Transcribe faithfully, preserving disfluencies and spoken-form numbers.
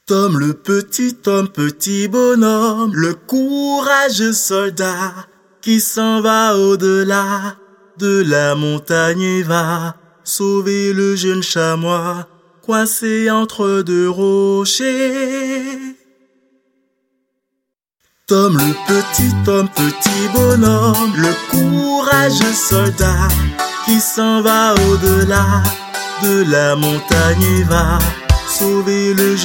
Tom le petit Tom, petit bonhomme, le courageux soldat qui s'en va au-delà de la montagne va sauver le jeune chamois coincé entre deux rochers. Tom le petit Tom, petit bonhomme, le courageux soldat qui s'en va au-delà de la montagne va sauver le jeune